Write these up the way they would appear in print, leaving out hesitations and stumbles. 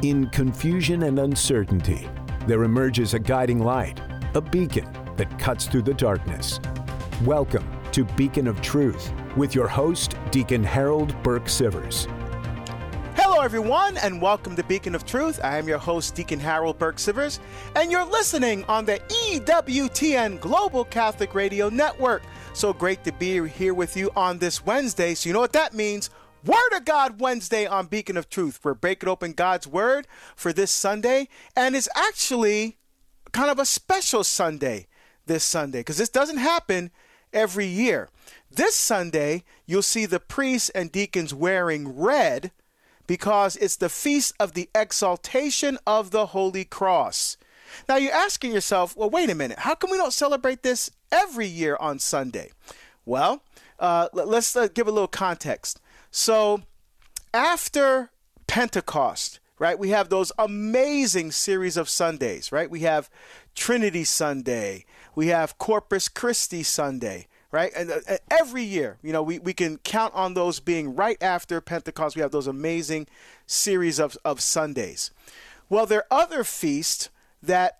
In confusion and uncertainty, there emerges a guiding light, a beacon that cuts through the darkness. Welcome to Beacon of Truth with your host, Deacon Harold Burke-Sivers. Hello, everyone, and welcome to Beacon of Truth. I am your host, Deacon Harold Burke-Sivers, and you're listening on the EWTN Global Catholic Radio Network. So great to be here with you on this Wednesday. So you know what that means. Word of God Wednesday on Beacon of Truth. We're breaking open God's Word for this Sunday, and it's actually kind of a special Sunday this Sunday because this doesn't happen every year. This Sunday, you'll see the priests and deacons wearing red because it's the Feast of the Exaltation of the Holy Cross. Now, you're asking yourself, well, wait a minute. How come we don't celebrate this every year on Sunday? Well, let's give a little context. So after Pentecost, right, we have those amazing series of Sundays, right? We have Trinity Sunday. We have Corpus Christi Sunday, right? And every year, you know, we can count on those being right after Pentecost. We have those amazing series of Sundays. Well, there are other feasts that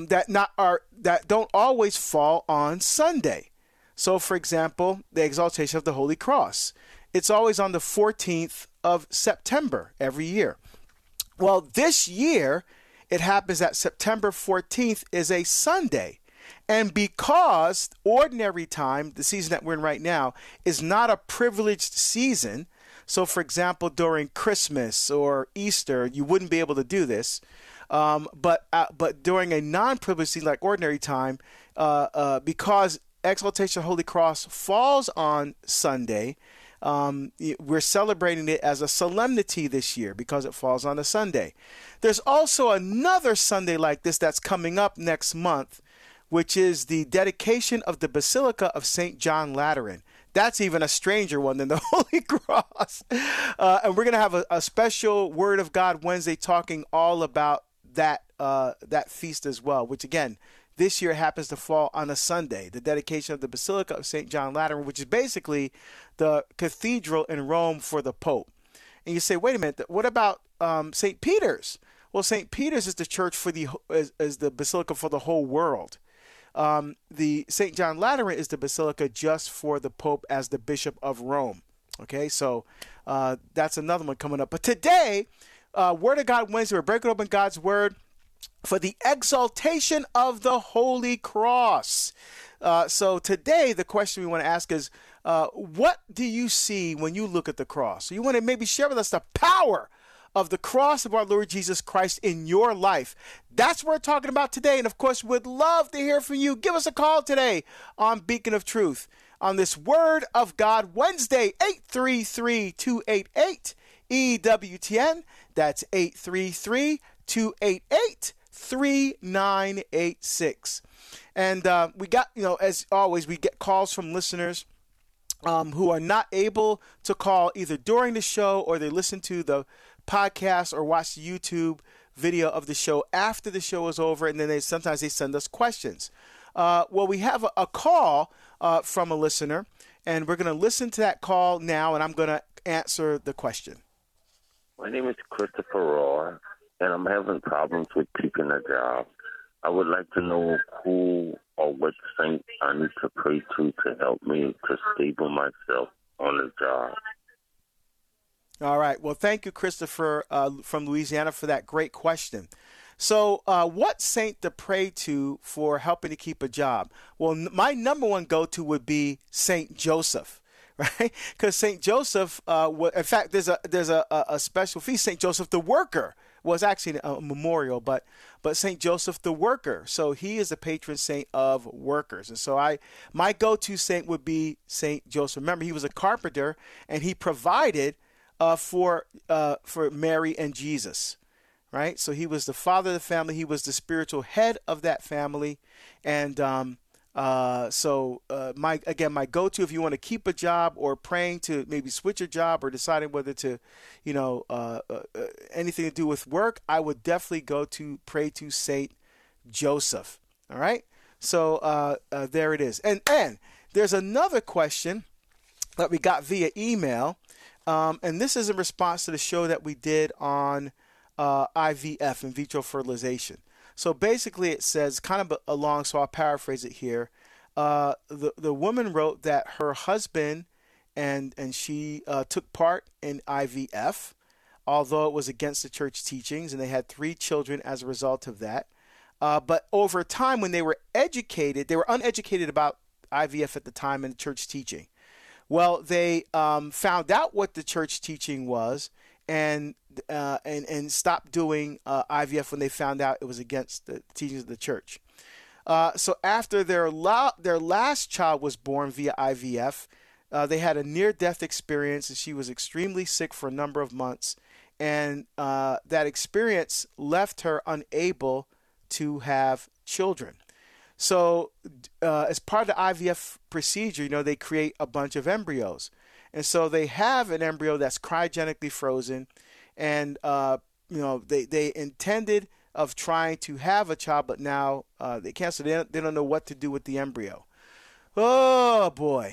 don't always fall on Sunday. So, for example, the Exaltation of the Holy Cross. It's always on the 14th of September every year. Well, this year, it happens that September 14th is a Sunday. And because ordinary time, the season that we're in right now, is not a privileged season, so for example, during Christmas or Easter, you wouldn't be able to do this. But during a non-privileged season like ordinary time, because Exaltation of the Holy Cross falls on Sunday, we're celebrating it as a solemnity this year because it falls on a Sunday. There's also another Sunday like this that's coming up next month, which is the dedication of the Basilica of St. John Lateran. That's even a stranger one than the Holy Cross. And we're going to have a special Word of God Wednesday talking all about that feast as well, which again, this year happens to fall on a Sunday, the dedication of the Basilica of St. John Lateran, which is basically the cathedral in Rome for the Pope. And you say, wait a minute, what about St. Peter's? Well, St. Peter's is the church for is the Basilica for the whole world. The St. John Lateran is the Basilica just for the Pope as the Bishop of Rome. Okay, so that's another one coming up. But today, Word of God Wednesday, we're breaking open God's Word for the exaltation of the Holy Cross. So today, the question we want to ask is, what do you see when you look at the cross? So you want to maybe share with us the power of the cross of our Lord Jesus Christ in your life. That's what we're talking about today. And of course, we'd love to hear from you. Give us a call today on Beacon of Truth on this Word of God Wednesday, 833-288-EWTN. That's 833-288-3986. And we got, as always, we get calls from listeners who are not able to call either during the show or they listen to the podcast or watch the YouTube video of the show after the show is over, and then sometimes they send us questions. Well, we have a call from a listener, and we're going to listen to that call now, and I'm going to answer the question. My name is Christopher Roy, and I'm having problems with keeping a job. I would like to know who or what saint I need to pray to help me to stable myself on the job. All right. Well, thank you, Christopher, from Louisiana, for that great question. So what saint to pray to for helping to keep a job? Well, my number one go-to would be Saint Joseph, right? Because Saint Joseph, in fact, there's a special feast, Saint Joseph the Worker. Well, it's actually a memorial, but Saint Joseph the Worker. So he is the patron saint of workers. And so my go-to saint would be Saint Joseph. Remember, he was a carpenter, and he provided for Mary and Jesus, right? So he was the father of the family. He was the spiritual head of that family. And my go-to, if you want to keep a job or praying to maybe switch a job or deciding whether to, anything to do with work, I would definitely pray to Saint Joseph. All right. So there it is. And there's another question that we got via email. And this is in response to the show that we did on IVF, in vitro fertilization. So basically it says, kind of along, so I'll paraphrase it here. The woman wrote that her husband and she took part in IVF, although it was against the church teachings, and they had 3 children as a result of that. But over time, when they were educated, they were uneducated about IVF at the time in the church teaching. Well, they found out what the church teaching was and stopped doing IVF when they found out it was against the teachings of the church. So after their last child was born via IVF, they had a near-death experience, and she was extremely sick for a number of months. And that experience left her unable to have children. So as part of the IVF procedure, they create a bunch of embryos. And so they have an embryo that's cryogenically frozen. And, they intended of trying to have a child, but now they can't. So they don't know what to do with the embryo. Oh, boy.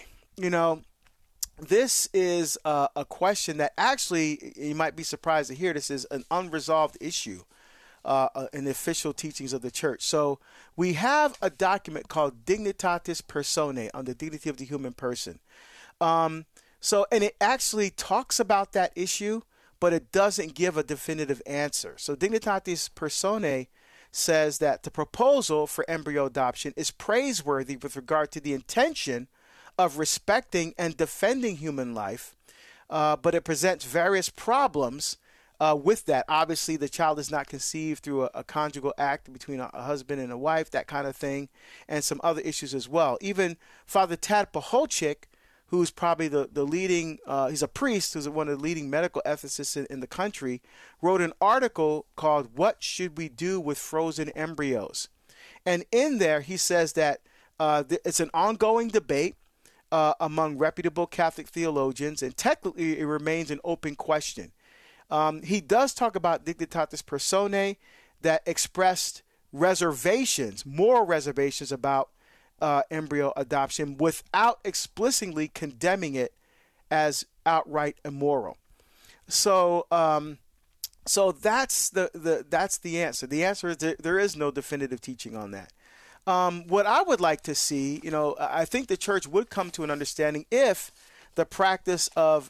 This is a question that actually, you might be surprised to hear, this is an unresolved issue in the official teachings of the church. So we have a document called Dignitatis Personae, on the dignity of the human person. And it actually talks about that issue, but it doesn't give a definitive answer. So Dignitatis Personae says that the proposal for embryo adoption is praiseworthy with regard to the intention of respecting and defending human life, but it presents various problems with that. Obviously, the child is not conceived through a conjugal act between a husband and a wife, that kind of thing, and some other issues as well. Even Father Tad Pacholczyk, who's probably the leading, he's a priest who's one of the leading medical ethicists in the country, wrote an article called "What Should We Do with Frozen Embryos?" And in there, he says that it's an ongoing debate among reputable Catholic theologians, and technically it remains an open question. He does talk about Dignitatis Personae that expressed moral reservations about embryo adoption without explicitly condemning it as outright immoral. So that's the answer. The answer is there is no definitive teaching on that. What I would like to see, I think the church would come to an understanding if the practice of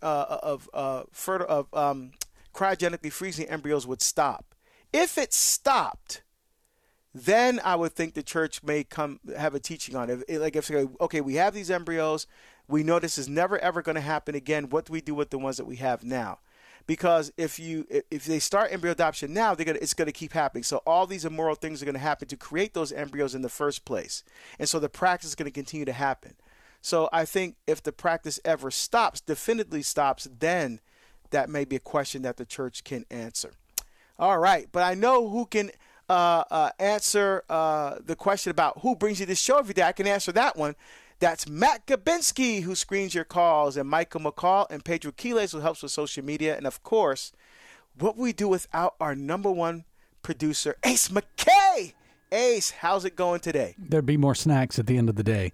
cryogenically freezing embryos would stop. If it stopped, then I would think the church may have a teaching on it. If okay, we have these embryos, we know this is never ever going to happen again. What do we do with the ones that we have now? Because if they start embryo adoption now, it's going to keep happening. So all these immoral things are going to happen to create those embryos in the first place. And so the practice is going to continue to happen. So I think if the practice ever definitively stops, then that may be a question that the church can answer. All right. But I know who can answer the question about who brings you this show every day. I can answer that one. That's Matt Gabinski, who screens your calls, and Michael McCall and Pedro Quiles, who helps with social media. And, of course, what we do without our number one producer, Ace McKay. Ace, how's it going today? There'd be more snacks at the end of the day.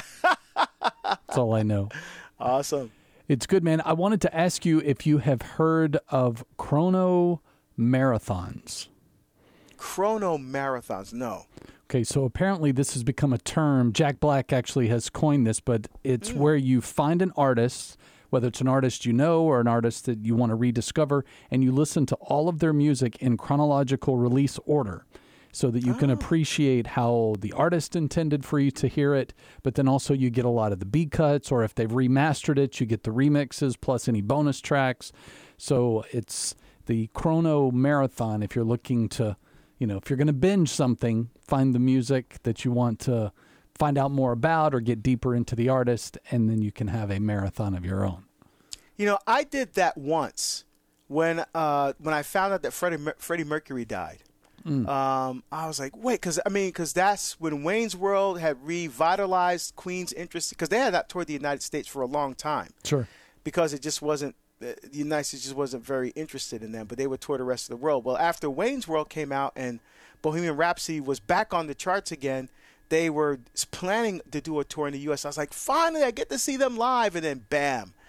That's all I know. Awesome. It's good, man. I wanted to ask you if you have heard of chrono marathons. Chrono marathons, no. Okay, so apparently this has become a term. Jack Black actually has coined this, but it's where you find an artist, whether it's an artist you know or an artist that you want to rediscover, and you listen to all of their music in chronological release order so that you can appreciate how the artist intended for you to hear it, but then also you get a lot of the B cuts, or if they've remastered it, you get the remixes plus any bonus tracks. So it's the chrono marathon if you're looking to, if you're going to binge something, find the music that you want to find out more about or get deeper into the artist, and then you can have a marathon of your own. I did that once when I found out that Freddie Mercury died. I was like, wait, because that's when Wayne's World had revitalized Queen's interest, because they had not toured the United States for a long time. Sure. Because it just wasn't, the United States just wasn't very interested in them, but they would tour the rest of the world. Well, after Wayne's World came out and Bohemian Rhapsody was back on the charts again, they were planning to do a tour in the U.S. I was like, finally, I get to see them live. And then, bam,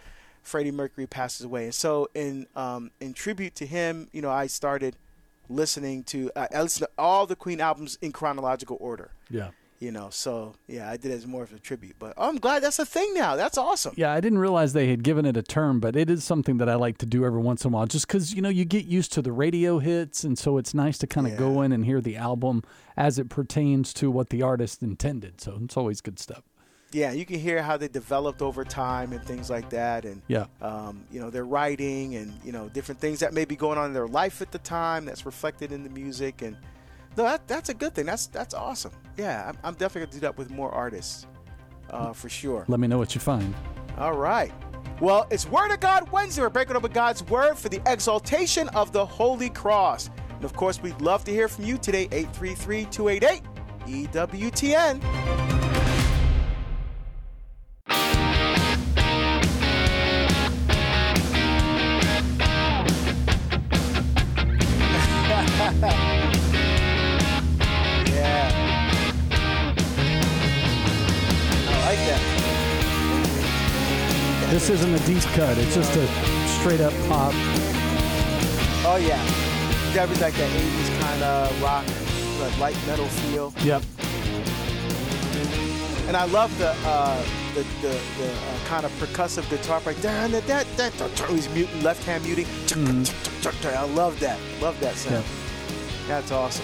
Freddie Mercury passes away. And so in tribute to him, I started listening to I listened to all the Queen albums in chronological order. Yeah. So yeah, I did it as more of a tribute. But I'm glad that's a thing now. That's awesome. Yeah, I didn't realize they had given it a term, but it is something that I like to do every once in a while, just because you get used to the radio hits, and so it's nice to kind of go in and hear the album as it pertains to what the artist intended. So it's always good stuff. Yeah, you can hear how they developed over time and things like that, and their writing and different things that may be going on in their life at the time that's reflected in the music. And no, that's a good thing. That's awesome. Yeah, I'm definitely gonna do that with more artists, for sure. Let me know what you find. All right. Well, it's Word of God Wednesday. We're breaking up with God's Word for the exaltation of the Holy Cross. And of course, we'd love to hear from you today. 833-288-EWTN. This isn't a deep cut. It's just a straight up pop. Oh, yeah. That was like that 80s kind of rock, like light metal feel. Yep. And I love the kind of percussive guitar part. He's muting, left hand muting. I love that. Love that sound. Yep. That's awesome.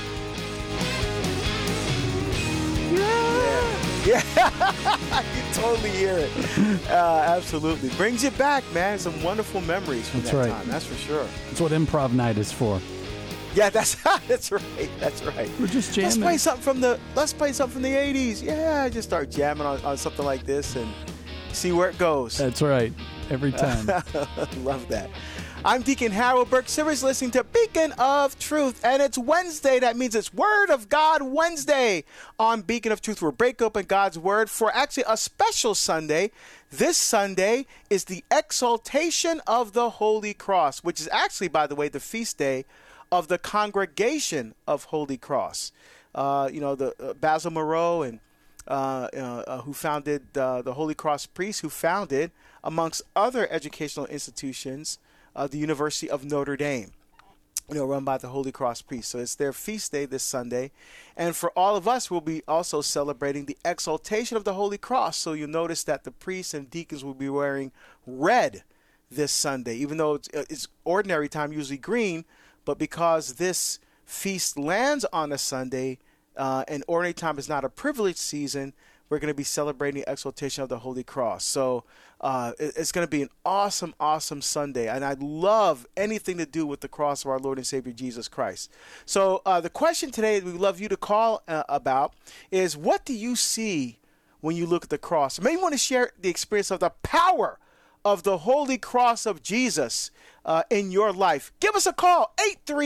Yeah, I can totally hear it. Absolutely. Brings you back, man. Some wonderful memories from that time. That's for sure. That's what improv night is for. Yeah, that's right. That's right. We're just jamming. Let's play something from the 80s. Yeah, just start jamming on something like this and see where it goes. That's right. Every time. Love that. I'm Deacon Harold Burke-Sivers, listening to Beacon of Truth, and it's Wednesday. That means it's Word of God Wednesday on Beacon of Truth. We'll break open God's Word for actually a special Sunday. This Sunday is the exaltation of the Holy Cross, which is actually, by the way, the feast day of the Congregation of Holy Cross. The Basil Moreau and who founded the Holy Cross Priests, who founded, amongst other educational institutions, the University of Notre Dame, run by the Holy Cross Priests. So it's their feast day this Sunday. And for all of us, we'll be also celebrating the exaltation of the Holy Cross. So you'll notice that the priests and deacons will be wearing red this Sunday, even though it's ordinary time, usually green. But because this feast lands on a Sunday, and ordinary time is not a privileged season, we're going to be celebrating the exaltation of the Holy Cross. So it's going to be an awesome, awesome Sunday. And I love anything to do with the cross of our Lord and Savior Jesus Christ. So the question today we'd love you to call about is, what do you see when you look at the cross? Maybe you want to share the experience of the power of the Holy Cross of Jesus in your life. Give us a call,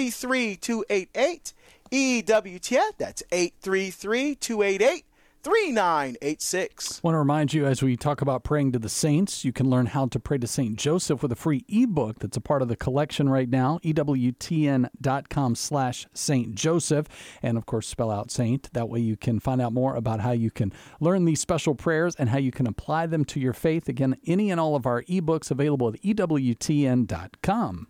833-288-EWTN. That's 833-288-3986. I want to remind you, as we talk about praying to the saints, you can learn how to pray to St. Joseph with a free ebook that's a part of the collection right now, EWTN.com/St. Joseph, and of course spell out saint. That way you can find out more about how you can learn these special prayers and how you can apply them to your faith. Again, any and all of our ebooks available at EWTN.com.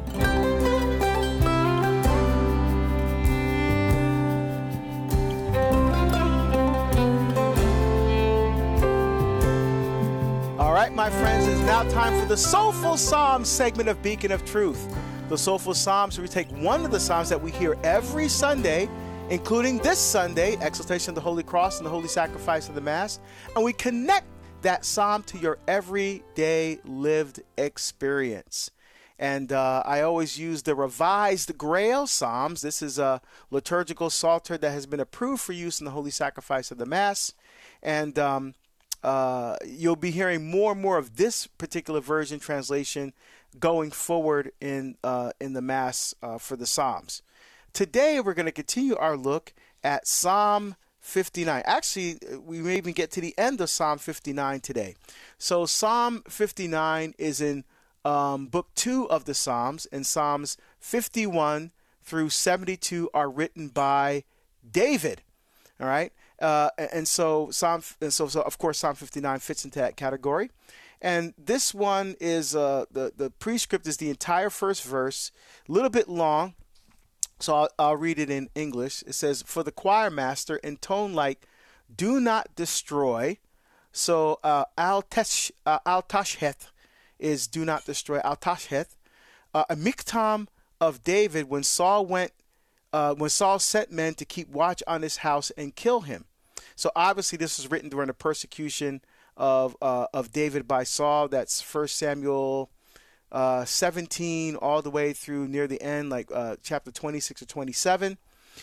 All right, my friends, it's now time for the Soulful Psalms segment of Beacon of Truth. The Soulful Psalms, we take one of the Psalms that we hear every Sunday, including this Sunday, Exaltation of the Holy Cross and the Holy Sacrifice of the Mass, and we connect that Psalm to your everyday lived experience. And I always use the Revised Grail Psalms. This is a liturgical psalter that has been approved for use in the Holy Sacrifice of the Mass. And you'll be hearing more and more of this particular version translation going forward in the Mass for the Psalms. Today, we're going to continue our look at Psalm 59. Actually, we may even get to the end of Psalm 59 today. So Psalm 59 is in Book 2 of the Psalms, and Psalms 51 through 72 are written by David. All right? So of course, Psalm 59 fits into that category. And this one is the prescript is the entire first verse, a little bit long, so I'll read it in English. It says, "For the choir master, in tone like, 'Do not destroy.'" So al-tasheth is "do not destroy." Al-tasheth, a miktam of David when Saul sent men to keep watch on his house and kill him. So obviously this was written during the persecution of David by Saul. That's 1 Samuel 17 all the way through near the end, like chapter 26 or 27.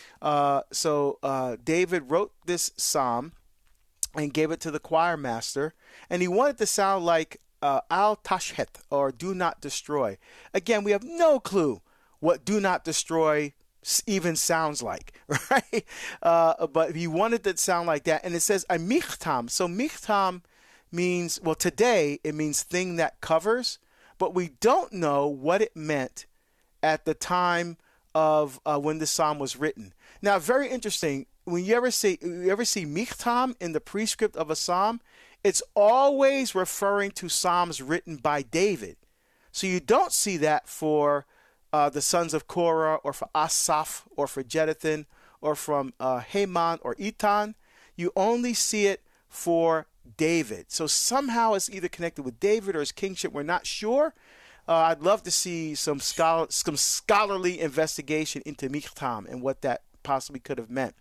So David wrote this psalm and gave it to the choir master, and he wanted to sound like al-tashhet, or "do not destroy." Again, we have no clue what "do not destroy" even sounds like, right? But he wanted it to sound like that, and it says a michtam. So michtam means, well, today it means thing that covers, but we don't know what it meant at the time of when the psalm was written. Now, very interesting. When you ever see michtam in the prescript of a psalm, it's always referring to psalms written by David. So you don't see that for the sons of Korah, or for Asaph, or for Jeduthun, or from Heman or Etan. You only see it for David. So somehow it's either connected with David or his kingship. We're not sure. I'd love to see some scholarly investigation into michtam and what that possibly could have meant.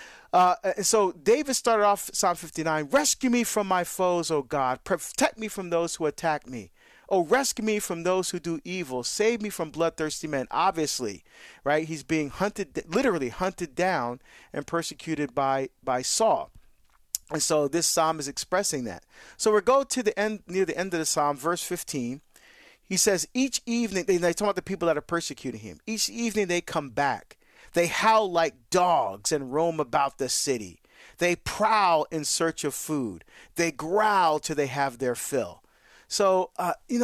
So David started off Psalm 59, "Rescue me from my foes, O God. Protect me from those who attack me. Oh, rescue me from those who do evil. Save me from bloodthirsty men." Obviously, right? He's being hunted, literally hunted down and persecuted by Saul. And so this psalm is expressing that. So we go to the end, near the end of the psalm, verse 15. He says, each evening, they talk about the people that are persecuting him. Each evening they come back. They howl like dogs and roam about the city. They prowl in search of food. They growl till they have their fill. So,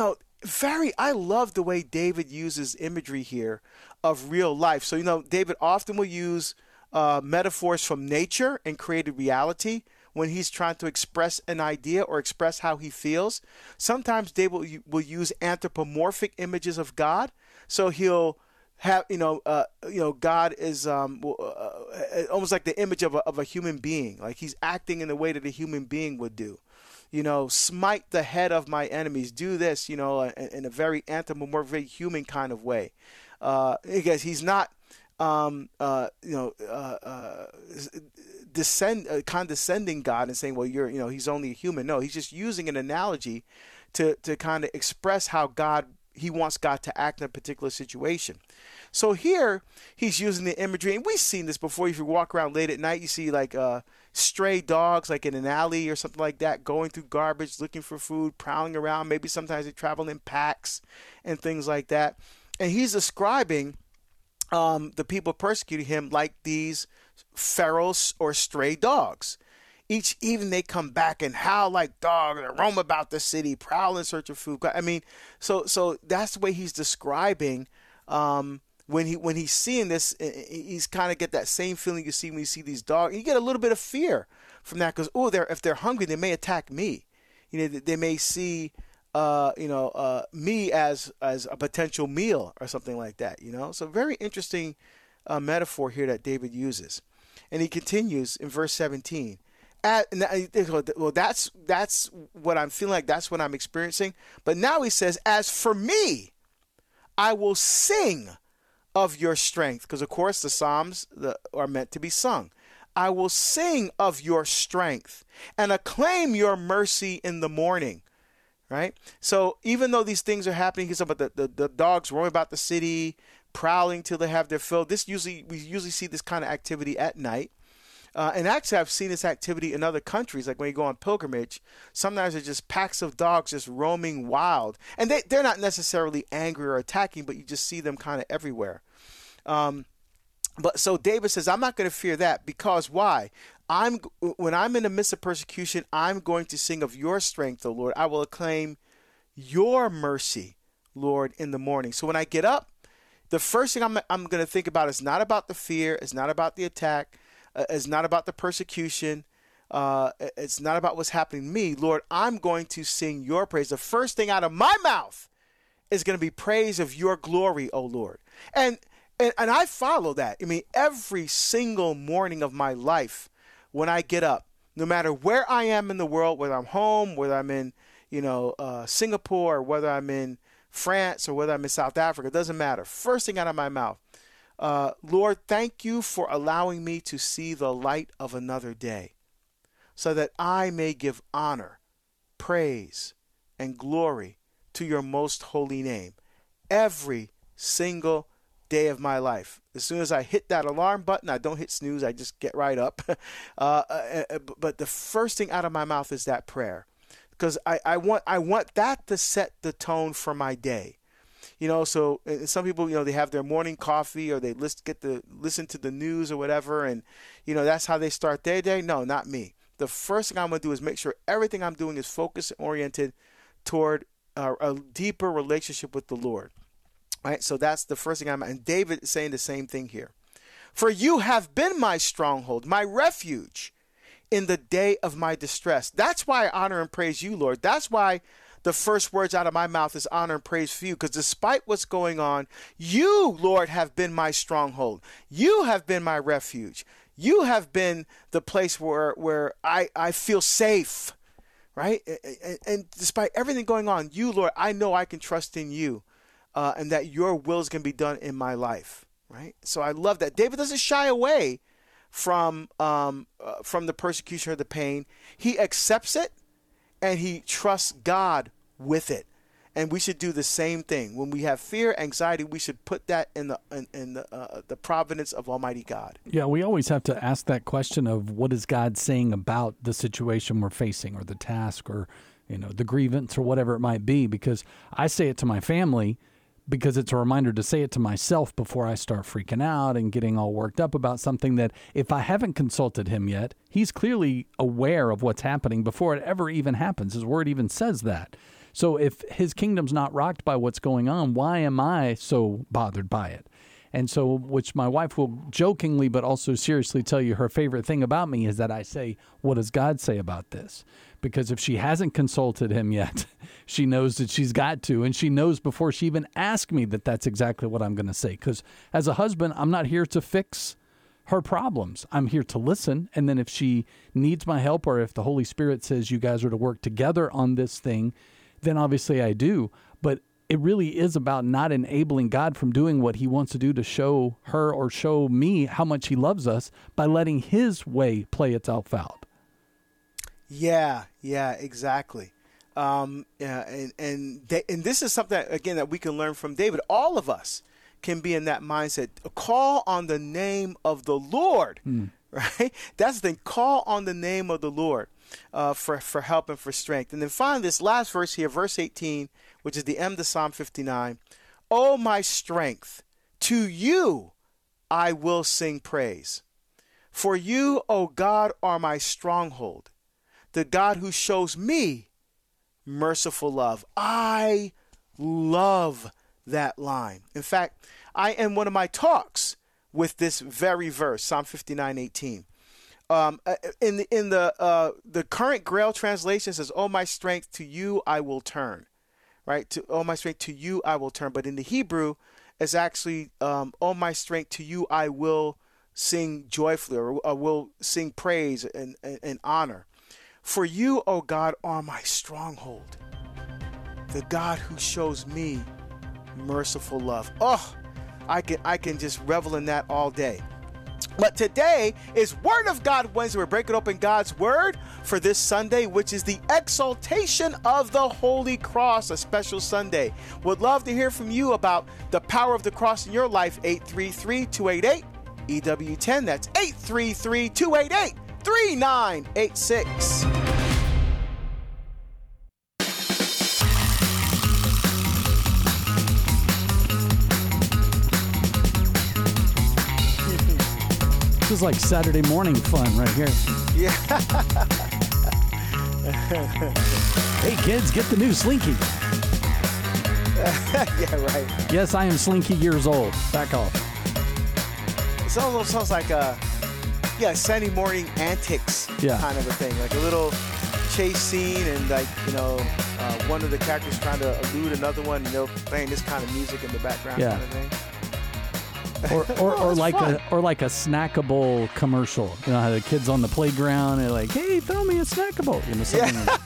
I love the way David uses imagery here of real life. So, David often will use metaphors from nature and created reality when he's trying to express an idea or express how he feels. Sometimes David will use anthropomorphic images of God. So he'll have, God is almost like the image of a human being. Like he's acting in the way that a human being would do. Smite the head of my enemies, do this, in a very anthropomorphic, very human kind of way. Because he's not, condescending God and saying, well, he's only a human. No, he's just using an analogy to kind of express how he wants God to act in a particular situation. So here he's using the imagery, and we've seen this before. If you walk around late at night, you see like stray dogs, like in an alley or something like that, going through garbage, looking for food, prowling around. Maybe sometimes they travel in packs and things like that. And he's describing the people persecuting him like these feral or stray dogs. Each evening they come back and howl like dogs and roam about the city, prowl in search of food. I mean, so that's the way he's describing when he's seeing this. He's kind of get that same feeling you see when you see these dogs. You get a little bit of fear from that because if they're hungry, they may attack me. They may see me as a potential meal or something like that. So very interesting metaphor here that David uses, and he continues in verse 17. Well, that's what I'm feeling like. That's what I'm experiencing. But now he says, "As for me, I will sing of your strength," because of course the Psalms are meant to be sung. "I will sing of your strength and acclaim your mercy in the morning." Right? So even though these things are happening, he's about the dogs roaming about the city, prowling till they have their fill. We usually see this kind of activity at night. And actually, I've seen this activity in other countries, like when you go on pilgrimage. Sometimes it's just packs of dogs just roaming wild. And they're not necessarily angry or attacking, but you just see them kind of everywhere. But so David says, I'm not going to fear that, because why? When I'm in the midst of persecution, I'm going to sing of your strength, O Lord. I will acclaim your mercy, Lord, in the morning. So when I get up, the first thing I'm going to think about is not about the fear, it's not about the attack, it's not about the persecution. It's not about what's happening to me. Lord, I'm going to sing your praise. The first thing out of my mouth is going to be praise of your glory, O Lord. And I follow that. I mean, every single morning of my life when I get up, no matter where I am in the world, whether I'm home, whether I'm in, Singapore, or whether I'm in France, or whether I'm in South Africa, it doesn't matter. First thing out of my mouth, Lord, thank you for allowing me to see the light of another day so that I may give honor, praise, and glory to your most holy name every single day of my life. As soon as I hit that alarm button, I don't hit snooze, I just get right up. But the first thing out of my mouth is that prayer, because I want that to set the tone for my day. So some people, they have their morning coffee, or they listen to the news or whatever, and that's how they start their day. No, not me. The first thing I'm going to do is make sure everything I'm doing is focused and oriented toward a deeper relationship with the Lord. Right? So that's the first thing and David is saying the same thing here. For you have been my stronghold, my refuge in the day of my distress. That's why I honor and praise you, Lord. That's why the first words out of my mouth is honor and praise for you, because despite what's going on, you, Lord, have been my stronghold. You have been my refuge. You have been the place where I feel safe, right? And despite everything going on, you, Lord, I know I can trust in you. And that your will is going to be done in my life, right? So I love that. David doesn't shy away from the persecution or the pain. He accepts it, and he trusts God with it. And we should do the same thing. When we have fear, anxiety, we should put that in the providence of Almighty God. Yeah, we always have to ask that question of what is God saying about the situation we're facing, or the task, or the grievance, or whatever it might be. Because I say it to my family, because it's a reminder to say it to myself before I start freaking out and getting all worked up about something that, if I haven't consulted him yet, he's clearly aware of what's happening before it ever even happens. His word even says that. So if his kingdom's not rocked by what's going on, why am I so bothered by it? And so, which my wife will jokingly but also seriously tell you, her favorite thing about me is that I say, what does God say about this? Because if she hasn't consulted him yet, she knows that she's got to, and she knows before she even asks me that that's exactly what I'm going to say. Because as a husband, I'm not here to fix her problems. I'm here to listen, and then if she needs my help, or if the Holy Spirit says you guys are to work together on this thing, then obviously I do. But it really is about not enabling God from doing what he wants to do to show her or show me how much he loves us by letting his way play itself out. Yeah, exactly. And this is something, again, that we can learn from David. All of us can be in that mindset. Call on the name of the Lord, right? That's the thing. Call on the name of the Lord for help and for strength. And then finally, this last verse here, verse 18, which is the end of Psalm 59. Oh, my strength, to you I will sing praise. For you, O God, are my stronghold, the God who shows me merciful love. I love that line. In fact, I end one of my talks with this very verse, Psalm 59:18. In the current Grail translation says, "Oh my strength, to you I will turn," right? "Oh my strength, to you I will turn." But in the Hebrew, it's actually, "Oh my strength, to you I will sing joyfully," or I will sing praise and honor. For you, O God, are my stronghold, the God who shows me merciful love. Oh, I can just revel in that all day. But today is Word of God Wednesday. We're breaking open God's Word for this Sunday, which is the exaltation of the Holy Cross, a special Sunday. Would love to hear from you about the power of the cross in your life. 833-288-EW10. That's 833-288-3986. This is like Saturday morning fun right here. Yeah. Hey kids, get the new Slinky. Yeah, right. Yes, I am Slinky years old. Back off. It almost sounds like Sunday morning antics Yeah. kind of a thing, like a little chase scene, and like one of the characters trying to elude another one, and they're playing this kind of music in the background, Yeah. kind of thing. Or It's like fun. a snackable commercial. You know how the kids on the playground are like, "Hey, throw me a snackable." You know, something like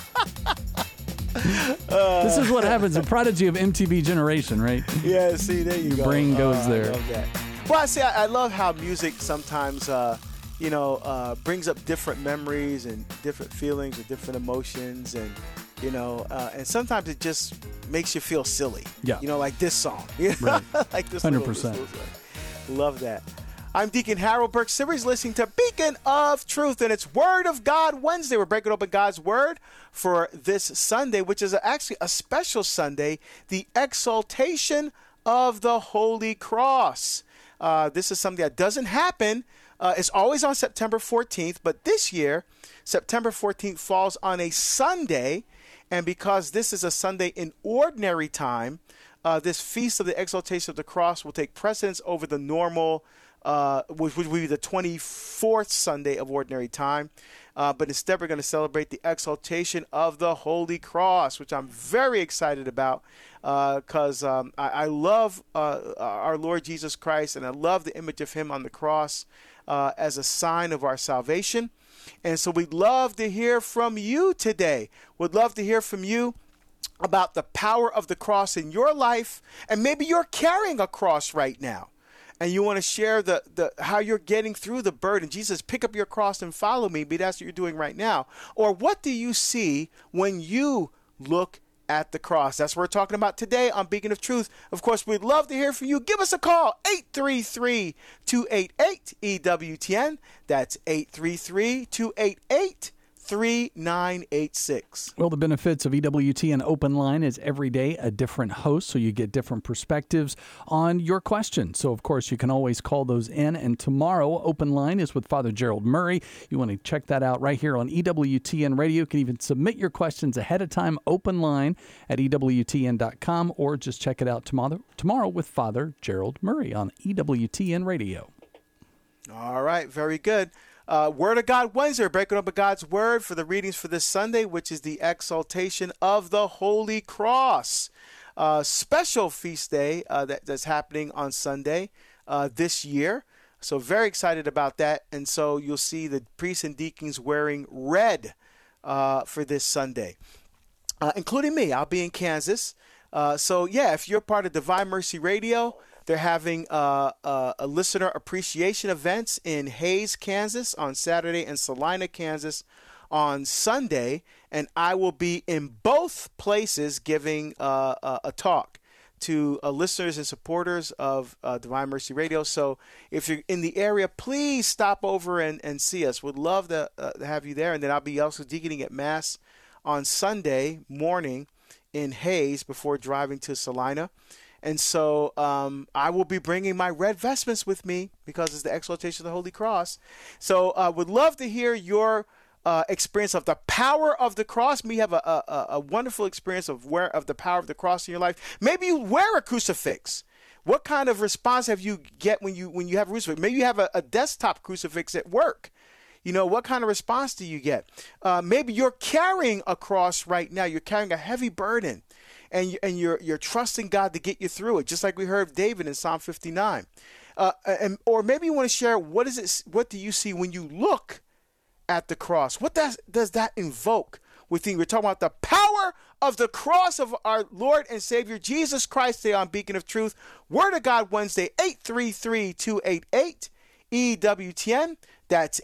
this is what happens. A prodigy of MTV generation, right? Yeah, see, there you go. brain goes I there. love that. Well, I love how music sometimes, brings up different memories and different feelings and different emotions, and and sometimes it just makes you feel silly. Yeah. Like this song. Right. Like this 100%. little song. Love that. I'm Deacon Harold Burke Sivers, listening to Beacon of Truth, and it's Word of God Wednesday. We're breaking open God's Word for this Sunday, which is actually a special Sunday, the exaltation of the Holy Cross. This is something that doesn't happen. It's always on September 14th, but this year, September 14th falls on a Sunday, and because this is a Sunday in ordinary time, this Feast of the Exaltation of the Cross will take precedence over the normal, which would be the 24th Sunday of ordinary time. But instead, we're going to celebrate the exaltation of the Holy Cross, which I'm very excited about because I love our Lord Jesus Christ, and I love the image of him on the cross as a sign of our salvation. And so we'd love to hear from you today. We'd love to hear from you about the power of the cross in your life, and maybe you're carrying a cross right now, and you want to share the how you're getting through the burden. Jesus, pick up your cross and follow me. But that's what you're doing right now. Or what do you see when you look at the cross? That's what we're talking about today on Beacon of Truth. Of course, we'd love to hear from you. Give us a call, 833-288-EWTN. That's 833-288-3986. Well, the benefits of EWTN Open Line is every day a different host, so you get different perspectives on your question. So, of course, you can always call those in. And tomorrow, Open Line is with Father Gerald Murray. You want to check that out right here on EWTN Radio. You can even submit your questions ahead of time, Open Line at EWTN.com, or just check it out tomorrow with Father Gerald Murray on EWTN Radio. All right, very good. Word of God Wednesday, breaking up God's Word for the readings for this Sunday, which is the exaltation of the Holy Cross. Special feast day that's happening on Sunday this year. So very excited about that. And so you'll see the priests and deacons wearing red for this Sunday, including me. I'll be in Kansas. If you're part of Divine Mercy Radio, they're having a listener appreciation events in Hays, Kansas on Saturday, and Salina, Kansas on Sunday. And I will be in both places giving a talk to listeners and supporters of Divine Mercy Radio. So if you're in the area, please stop over and see us. Would love to have you there. And then I'll be also deaconing at Mass on Sunday morning in Hays before driving to Salina. And so I will be bringing my red vestments with me because it's the exaltation of the Holy Cross. So I would love to hear your experience of the power of the cross. We have a wonderful experience of the power of the cross in your life. Maybe you wear a crucifix. What kind of response have you get when you have a crucifix? Maybe you have a desktop crucifix at work. What kind of response do you get? Maybe you're carrying a cross right now. You're carrying a heavy burden. And you're trusting God to get you through it, just like we heard of David in Psalm 59. Or maybe you want to share, what do you see when you look at the cross? What does that invoke within you? We're talking about the power of the cross of our Lord and Savior Jesus Christ today on Beacon of Truth. Word of God Wednesday, 833-288-EWTN. That's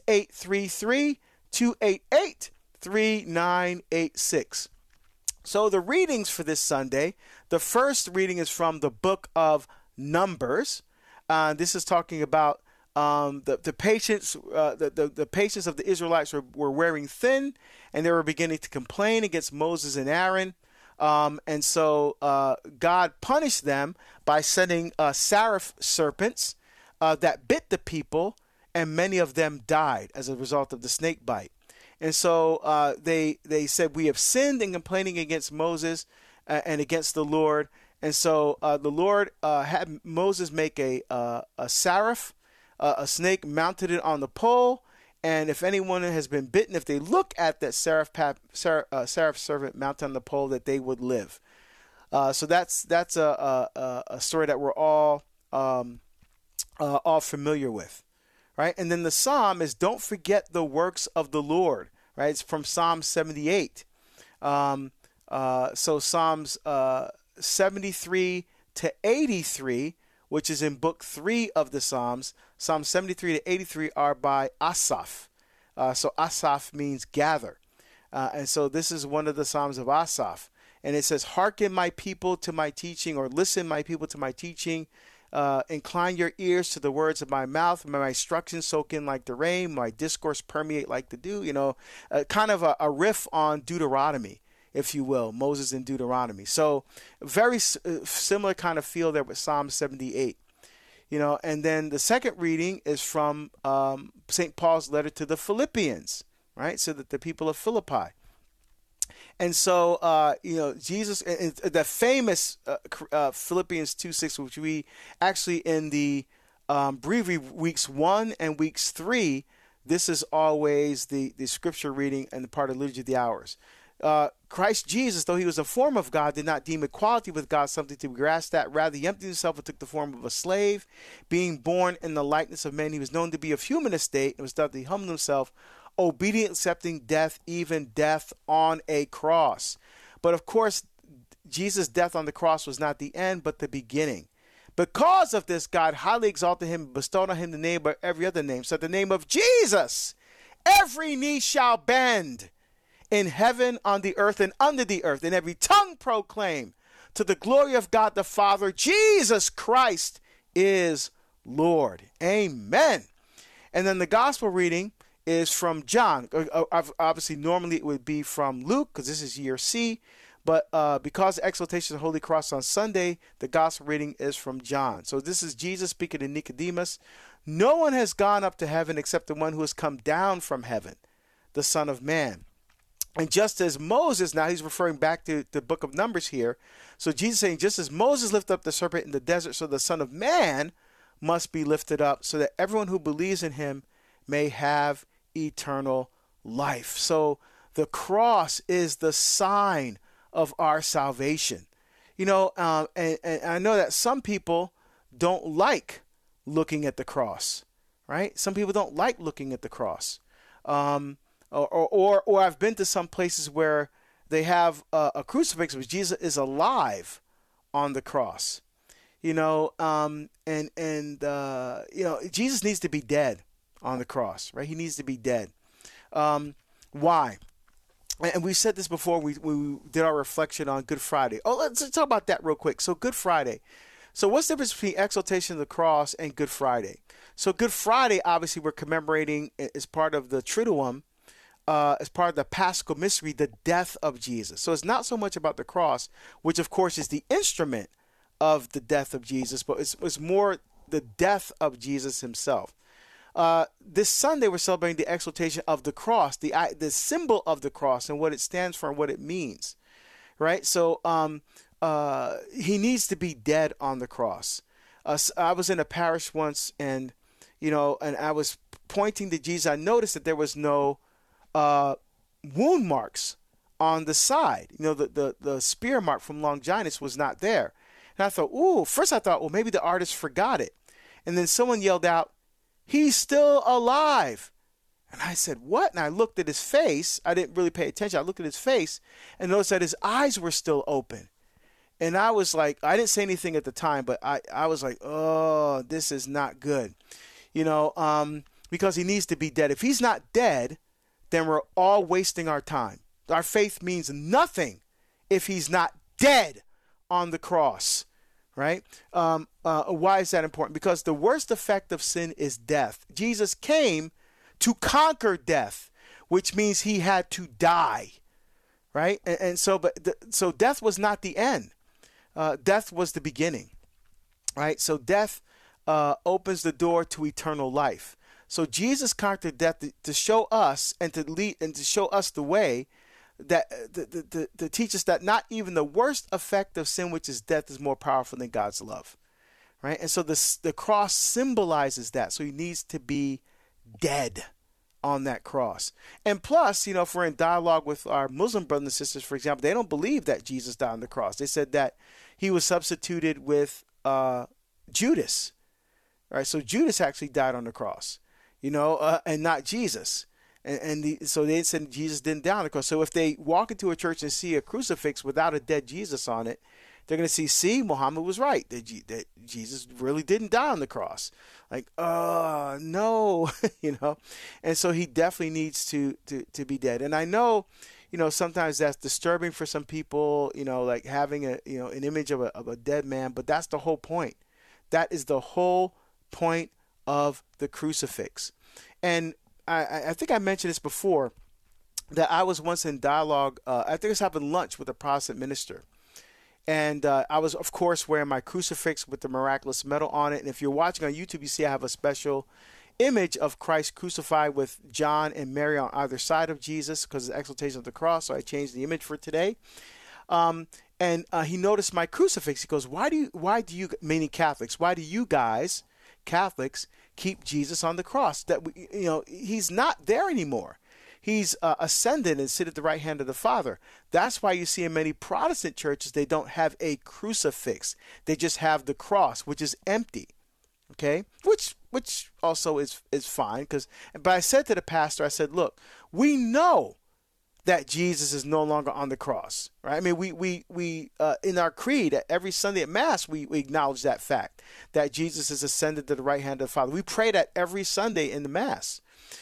833-288-3986. So the readings for this Sunday, the first reading is from the book of Numbers. This is talking about the patience. The patience of the Israelites were wearing thin, and they were beginning to complain against Moses and Aaron. And so God punished them by sending seraph serpents that bit the people, and many of them died as a result of the snake bite. And so they said, we have sinned in complaining against Moses and against the Lord. And so the Lord had Moses make a seraph a snake, mounted it on the pole, and if anyone has been bitten, if they look at that seraph servant mounted on the pole, that they would live. So that's a story that we're all familiar with, right? And then the psalm is, don't forget the works of the Lord, right? It's from Psalm 78. So Psalms 73 to 83, which is in book 3 of the Psalms, Psalms 73 to 83 are by Asaph. So Asaph means gather. And so this is one of the Psalms of Asaph. And it says, hearken my people to my teaching, or listen my people to my teaching. Incline your ears to the words of my mouth. My instructions soak in like the rain. My discourse permeate like the dew. You know, kind of a riff on Deuteronomy, if you will, Moses in Deuteronomy. So very similar kind of feel there with Psalm 78. You know, and then the second reading is from St. Paul's letter to the Philippians, right? So that the people of Philippi. And so, Jesus, the famous Philippians 2:6, which we actually in the breviary weeks 1 and weeks 3, this is always the scripture reading and the part of Liturgy of the Hours. Christ Jesus, though he was a form of God, did not deem equality with God something to be grasped at. Rather, he emptied himself and took the form of a slave. Being born in the likeness of men, he was known to be of human estate, and was thought that he humbled himself, obedient, accepting death, even death on a cross. But of course, Jesus' death on the cross was not the end, but the beginning. Because of this, God highly exalted him and bestowed on him the name of every other name. So at the name of Jesus, every knee shall bend, in heaven, on the earth, and under the earth, and every tongue proclaim to the glory of God the Father, Jesus Christ is Lord. Amen. And then the gospel reading is from John. Obviously, normally it would be from Luke, because this is year C. But because the exaltation of the Holy Cross on Sunday, the gospel reading is from John. So this is Jesus speaking to Nicodemus. No one has gone up to heaven except the one who has come down from heaven, the Son of Man. And just as Moses, now he's referring back to the book of Numbers here. So Jesus saying, just as Moses lifted up the serpent in the desert, so the Son of Man must be lifted up, so that everyone who believes in him may have eternal life. So the cross is the sign of our salvation. You know, and I know that some people don't like looking at the cross, right? Some people don't like looking at the cross. Or I've been to some places where they have a crucifix, which Jesus is alive on the cross. You know, Jesus needs to be dead on the cross, right? He needs to be dead. Why? And we said this before we did our reflection on Good Friday. Oh, let's talk about that real quick. So Good Friday. So what's the difference between exaltation of the cross and Good Friday? So Good Friday, obviously, we're commemorating as part of the Triduum, as part of the Paschal mystery, the death of Jesus. So it's not so much about the cross, which of course is the instrument of the death of Jesus, but it's more the death of Jesus himself. This Sunday, we're celebrating the exaltation of the cross, the symbol of the cross and what it stands for and what it means, right? So he needs to be dead on the cross. I was in a parish once, and I was pointing to Jesus. I noticed that there was no wound marks on the side. The spear mark from Longinus was not there. And I thought, first I thought, well, maybe the artist forgot it. And then someone yelled out, "He's still alive." And I said, "What?" And I looked at his face. I didn't really pay attention. I looked at his face and noticed that his eyes were still open. And I was like, I didn't say anything at the time, but I was like, oh, this is not good. Because he needs to be dead. If he's not dead, then we're all wasting our time. Our faith means nothing if he's not dead on the cross, right? Why is that important? Because the worst effect of sin is death. Jesus came to conquer death, which means he had to die, right? So death was not the end. Death was the beginning, right? So death opens the door to eternal life. So Jesus conquered death to show us and to lead and to show us the way that to teach us that not even the worst effect of sin, which is death, is more powerful than God's love, right? And so the cross symbolizes that. So he needs to be dead on that cross. And plus, if we're in dialogue with our Muslim brothers and sisters, for example, they don't believe that Jesus died on the cross. They said that he was substituted with Judas, right? So Judas actually died on the cross, and not Jesus. So they said Jesus didn't die on the cross. So if they walk into a church and see a crucifix without a dead Jesus on it, they're going to see, Muhammad was right, that Jesus really didn't die on the cross. Like, oh, no, And so he definitely needs to be dead. And I know, sometimes that's disturbing for some people, like having an image of a dead man, but that's the whole point. That is the whole point of the crucifix. And I think I mentioned this before, that I was once in dialogue, I think I was having lunch with a Protestant minister. And I was, of course, wearing my crucifix with the miraculous medal on it. And if you're watching on YouTube, you see I have a special image of Christ crucified with John and Mary on either side of Jesus because of the exaltation of the cross. So I changed the image for today. And he noticed my crucifix. He goes, why do you, meaning Catholics, why do you guys, Catholics, keep Jesus on the cross? That he's not there anymore. He's ascended and sit at the right hand of the Father. That's why you see in many Protestant churches, they don't have a crucifix. They just have the cross, which is empty. Okay, which also is fine. But I said to the pastor, I said, look, we know that Jesus is no longer on the cross, right? I mean, we in our creed, every Sunday at Mass, we acknowledge that fact, that Jesus is ascended to the right hand of the Father. We pray that every Sunday in the Mass.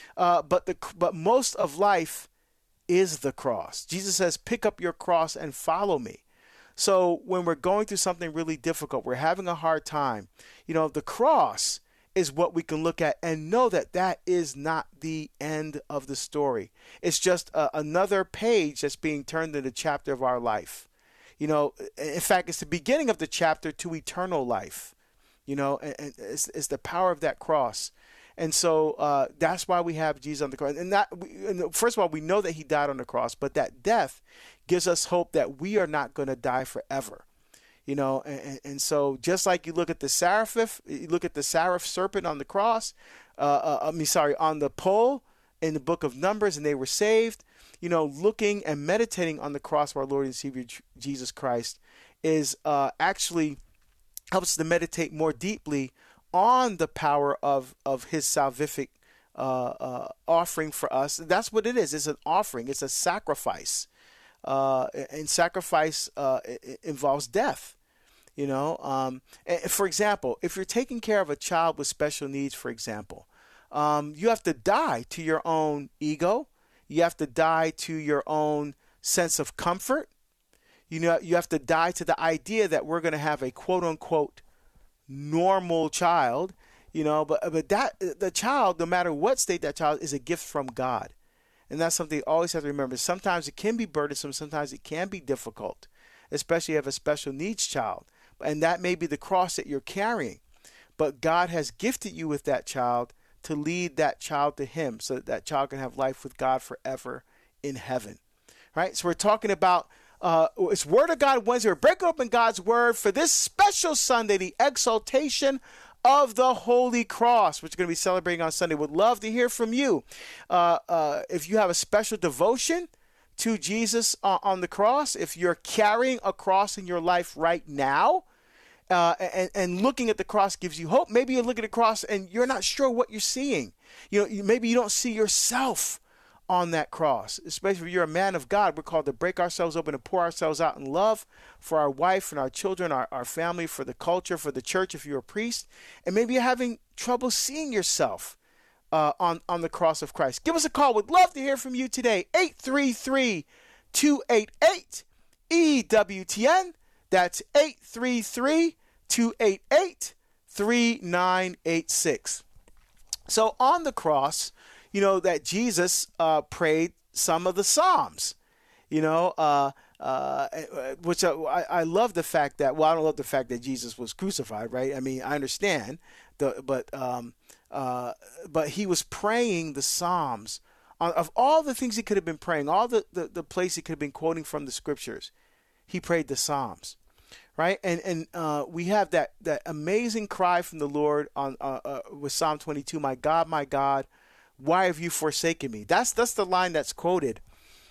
But most of life is the cross. Jesus says, pick up your cross and follow me. So when we're going through something really difficult, we're having a hard time, the cross is what we can look at and know that that is not the end of the story. It's just another page that's being turned in the chapter of our life. In fact, it's the beginning of the chapter to eternal life, and it's the power of that cross. And so that's why we have Jesus on the cross. And first of all, we know that he died on the cross, but that death gives us hope that we are not going to die forever. And so just like you look at the seraph, you look at the seraph serpent on the cross, on the pole in the book of Numbers, and they were saved. Looking and meditating on the cross of our Lord and Savior Jesus Christ is actually helps us to meditate more deeply on the power of his salvific offering for us. That's what it is. It's an offering. It's a sacrifice. And sacrifice involves death. For example, if you're taking care of a child with special needs, for example, you have to die to your own ego. You have to die to your own sense of comfort. You have to die to the idea that we're going to have a quote unquote normal child, but that the child, no matter what state that child is, a gift from God. And that's something you always have to remember. Sometimes it can be burdensome. Sometimes it can be difficult, especially if you have a special needs child. And that may be the cross that you're carrying. But God has gifted you with that child to lead that child to him so that that child can have life with God forever in heaven. Right? So we're talking about it's Word of God Wednesday. We're breaking open God's Word for this special Sunday, the exaltation of the Holy Cross, which we're going to be celebrating on Sunday. Would love to hear from you. If you have a special devotion to Jesus on the cross, if you're carrying a cross in your life right now, and looking at the cross gives you hope. Maybe you look at the cross and you're not sure what you're seeing. Maybe you don't see yourself on that cross. Especially if you're a man of God, we're called to break ourselves open and pour ourselves out in love for our wife and our children, our family, for the culture, for the church, if you're a priest. And maybe you're having trouble seeing yourself on the cross of Christ. Give us a call. We'd love to hear from you today. 833-288-EWTN. That's 833-288-3986. So on the cross, that Jesus prayed some of the Psalms, which I love the fact that, I don't love the fact that Jesus was crucified, right? I mean, I understand, but he was praying the Psalms of all the things he could have been praying, all the place he could have been quoting from the scriptures. He prayed the Psalms, right? And we have that amazing cry from the Lord on with Psalm 22, my God, why have you forsaken me? That's the line that's quoted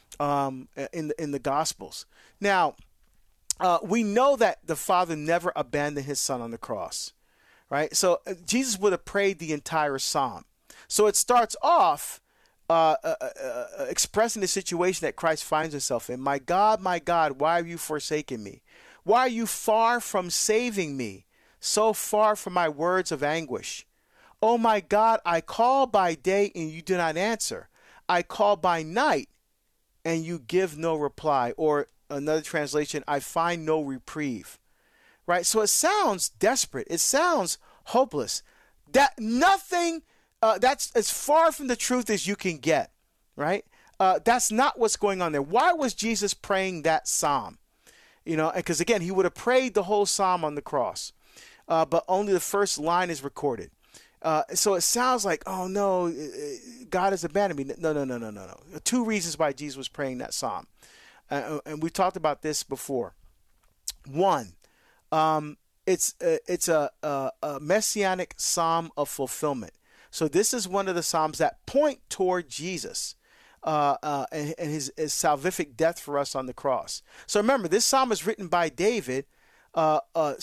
in the Gospels. Now, we know that the Father never abandoned his Son on the cross, right? So Jesus would have prayed the entire psalm. So it starts off expressing the situation that Christ finds himself in. My God, why have you forsaken me? Why are you far from saving me, so far from my words of anguish? Oh my God, I call by day and you do not answer. I call by night and you give no reply. Or another translation, I find no reprieve. Right? So it sounds desperate. It sounds hopeless. That nothing, that's as far from the truth as you can get. Right? That's not what's going on there. Why was Jesus praying that psalm? You know, because again, he would have prayed the whole psalm on the cross, but only the first line is recorded. So it sounds like, oh no, God has abandoned me. No. 2 reasons why Jesus was praying that psalm, and we talked about this before. 1, it's a messianic psalm of fulfillment. So this is one of the psalms that point toward Jesus. And his salvific death for us on the cross. So remember, this psalm is written by David between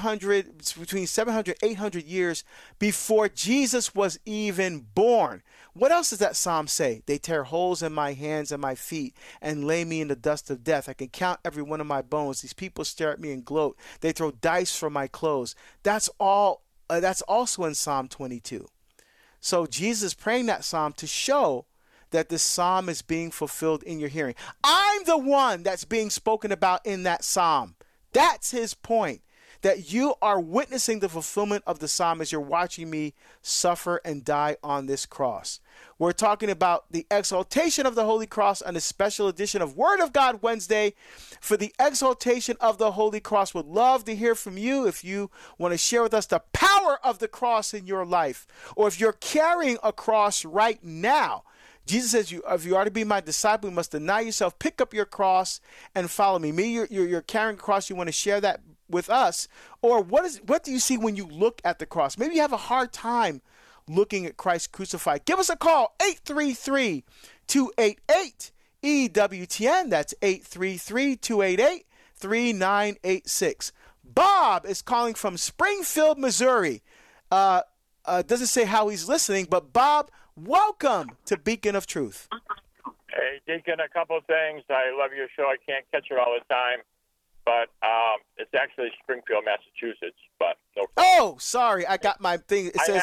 700, 800 years before Jesus was even born. What else does that psalm say? They tear holes in my hands and my feet and lay me in the dust of death. I can count every one of my bones. These people stare at me and gloat. They throw dice for my clothes. That's all. That's also in Psalm 22. So Jesus praying that psalm to show that this psalm is being fulfilled in your hearing. I'm the one that's being spoken about in that psalm. That's his point, that you are witnessing the fulfillment of the psalm as you're watching me suffer and die on this cross. We're talking about the exaltation of the Holy Cross on a special edition of Word of God Wednesday. For the exaltation of the Holy Cross, would love to hear from you if you want to share with us the power of the cross in your life, or if you're carrying a cross right now. Jesus says, if you are to be my disciple, you must deny yourself, pick up your cross, and follow me. Maybe you're carrying a cross. You want to share that with us. Or what do you see when you look at the cross? Maybe you have a hard time looking at Christ crucified. Give us a call, 833-288-EWTN. That's 833-288-3986. Bob is calling from Springfield, Missouri. Doesn't say how he's listening, but Bob, welcome to Beacon of Truth. Hey, Deacon, a couple of things. I love your show. I can't catch it all the time, but it's actually Springfield, Massachusetts. But no problem. Oh, sorry, I got my thing. It says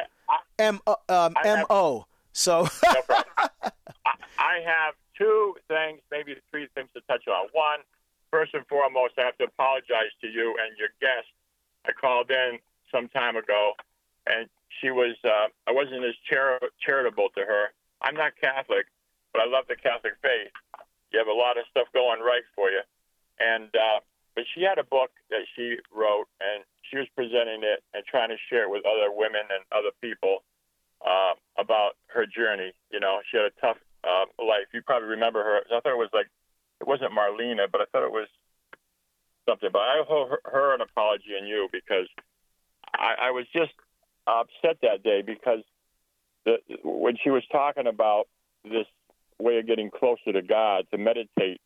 M-O. So no problem. I have 2 things, maybe 3 things to touch on. One, first and foremost, I have to apologize to you and your guest. I called in some time ago, and she was, I wasn't as charitable to her. I'm not Catholic, but I love the Catholic faith. You have a lot of stuff going right for you. And, but she had a book that she wrote, and she was presenting it and trying to share it with other women and other people about her journey. You know, she had a tough life. You probably remember her. I thought it was like, it wasn't Marlena, but I thought it was something. But I owe her an apology and you, because I was just upset that day, because when she was talking about this way of getting closer to God, to meditate,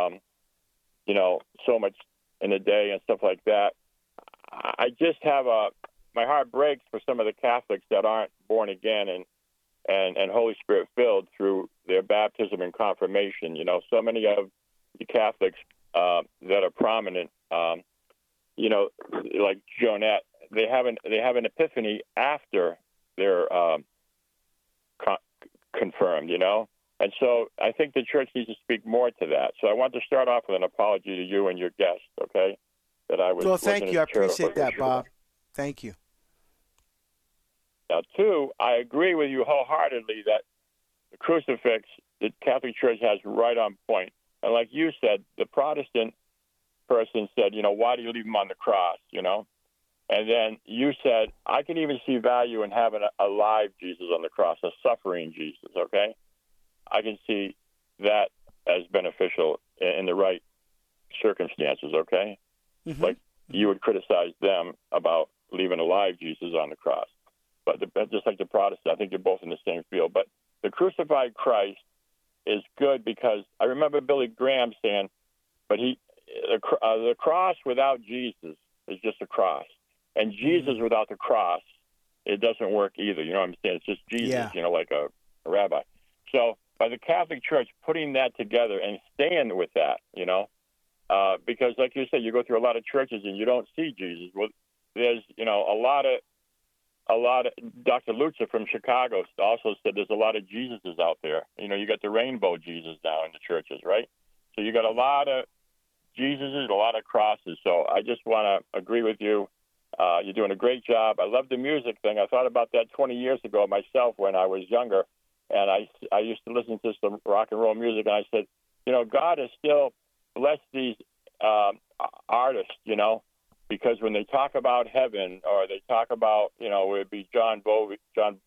so much in a day and stuff like that, I just have my heart breaks for some of the Catholics that aren't born again and Holy Spirit filled through their baptism and confirmation. You know, so many of the Catholics that are prominent, like Jonette, they have an epiphany after they're confirmed, And so I think the church needs to speak more to that. So I want to start off with an apology to you and your guest, okay? That I was. Well, thank you. I appreciate that, Bob. Thank you. Now, 2, I agree with you wholeheartedly that the crucifix, the Catholic Church has right on point. And like you said, the Protestant person said, why do you leave him on the cross, And then you said, I can even see value in having a live Jesus on the cross, a suffering Jesus, okay? I can see that as beneficial in the right circumstances, okay? Like you would criticize them about leaving alive Jesus on the cross. But just like the Protestants, I think you're both in the same field. But the crucified Christ is good because I remember Billy Graham saying, but the cross without Jesus is just a cross. And Jesus without the cross, it doesn't work either. You know what I'm saying? It's just Jesus, like a rabbi. So by the Catholic Church putting that together and staying with that, because like you said, you go through a lot of churches and you don't see Jesus. Well, there's, a lot of Dr. Lutzer from Chicago also said there's a lot of Jesuses out there. You got the rainbow Jesus now in the churches, right? So you got a lot of Jesuses, a lot of crosses. So I just want to agree with you. You're doing a great job. I love the music thing. I thought about that 20 years ago myself when I was younger, and I used to listen to some rock and roll music, and I said, God has still blessed these artists, because when they talk about heaven or they talk about, it'd be John Bovey,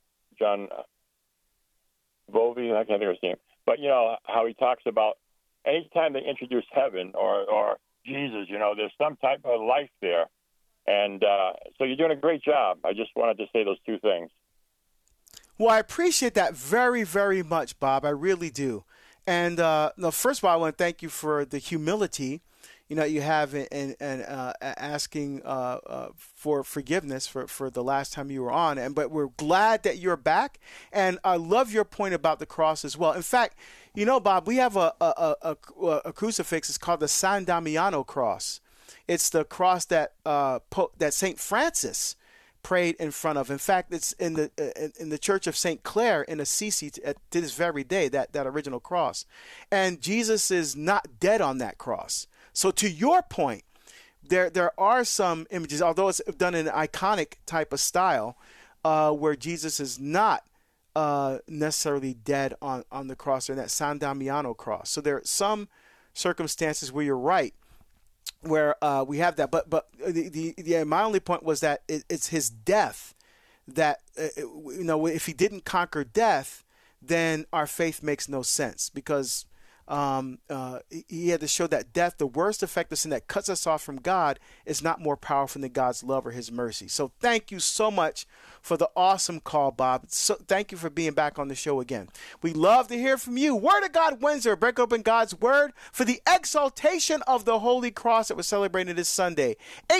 I can't think of his name, but how he talks about anytime they introduce heaven or Jesus, there's some type of life there. And so you're doing a great job. I just wanted to say those two things. Well, I appreciate that very, very much, Bob. I really do. And first of all, I want to thank you for the humility you have in asking for forgiveness for the last time you were on. But we're glad that you're back. And I love your point about the cross as well. In fact, Bob, we have a crucifix. It's called the San Damiano cross. It's the cross that St. Francis prayed in front of. In fact, it's in the Church of St. Clare in Assisi to this very day, that original cross. And Jesus is not dead on that cross. So to your point, there are some images, although it's done in an iconic type of style, where Jesus is not necessarily dead on the cross, or in that San Damiano cross. So there are some circumstances where you're right, where we have that. But my only point was that it's his death that, if he didn't conquer death, then our faith makes no sense, because he had to show that death, the worst effect of sin that cuts us off from God, is not more powerful than God's love or his mercy. So thank you so much for the awesome call, Bob. So thank you for being back on the show again. We love to hear from you. Word of God Wednesday, break open God's word for the exaltation of the Holy Cross that we're celebrating this Sunday.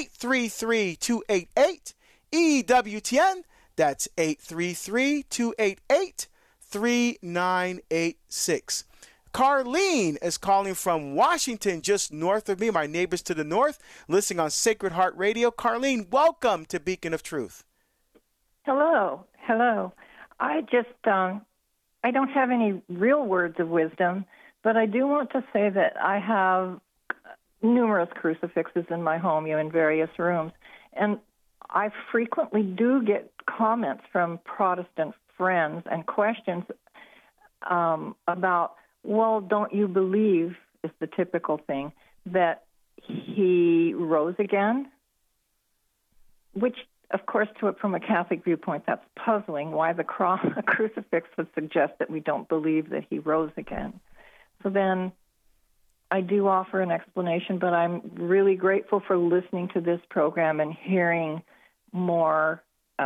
833-288-EWTN. That's 833-288-3986. Carlene is calling from Washington, just north of me, my neighbors to the north, listening on Sacred Heart Radio. Carlene, welcome to Beacon of Truth. Hello. I just, I don't have any real words of wisdom, but I do want to say that I have numerous crucifixes in my home, in various rooms, and I frequently do get comments from Protestant friends and questions about, well, don't you believe, is the typical thing, that he rose again? Which, of course, from a Catholic viewpoint, that's puzzling, why a crucifix would suggest that we don't believe that he rose again. So then I do offer an explanation, but I'm really grateful for listening to this program and hearing more,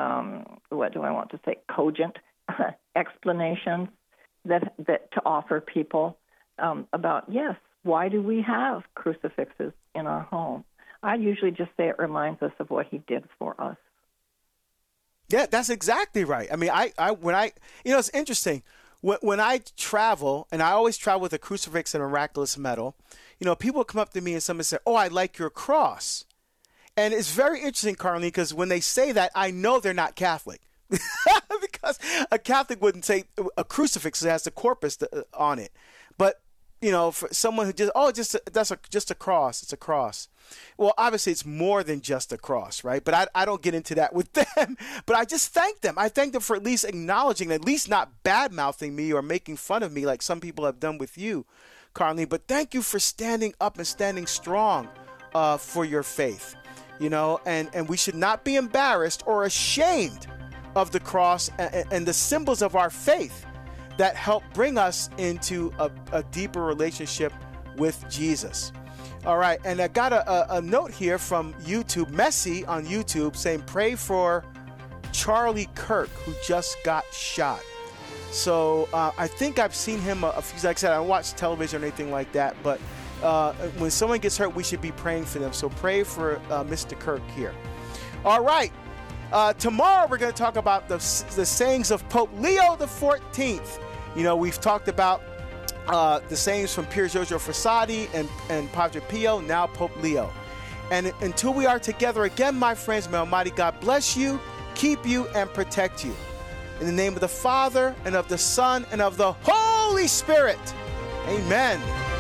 cogent explanations that to offer people about, yes, why do we have crucifixes in our home? I usually just say it reminds us of what he did for us. Yeah, that's exactly right. I mean, it's interesting. When I travel, and I always travel with a crucifix and a miraculous medal, people come up to me and somebody say, "Oh, I like your cross." And it's very interesting, Carlene, because when they say that, I know they're not Catholic. Because a Catholic wouldn't say a crucifix that has the corpus on it. But, for someone who that's just a cross, it's a cross. Well, obviously it's more than just a cross, right? But I don't get into that with them. But I just thank them. I thank them for at least acknowledging, at least not bad-mouthing me or making fun of me like some people have done with you, Carlene. But thank you for standing up and standing strong for your faith, and we should not be embarrassed or ashamed of the cross and the symbols of our faith that help bring us into a deeper relationship with Jesus. All right, and I got a note here from YouTube, Messi on YouTube, saying pray for Charlie Kirk, who just got shot. So I think I've seen him a few. Like I said, I don't watch television or anything like that, but when someone gets hurt, we should be praying for them. So pray for Mr. Kirk here. All right, tomorrow we're going to talk about the sayings of Pope Leo XIV. You know, we've talked about the sayings from Pier Giorgio Frassati and Padre Pio, now Pope Leo. And until we are together again, my friends, may Almighty God bless you, keep you, and protect you. In the name of the Father, and of the Son, and of the Holy Spirit. Amen.